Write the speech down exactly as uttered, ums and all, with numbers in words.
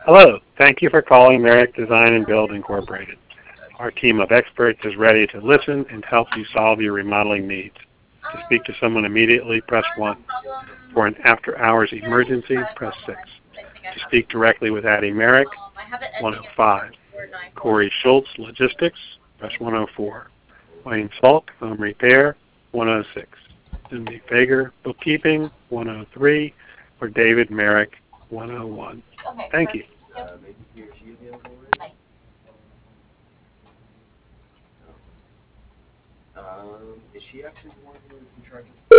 Hello. Thank you for calling Merrick Design and Build Incorporated. Our team of experts is ready to listen and help you solve your remodeling needs. To speak to someone immediately, press one. For an after-hours emergency, press six. To speak directly with Addie Merrick, one oh five. Corey Schultz, Logistics, press one oh four. Wayne Salk, Home Repair, one oh six. Cindy Fager, Bookkeeping, one oh three. Or David Merrick, one oh one. Thank you. Um, is she actually the one who's in charge of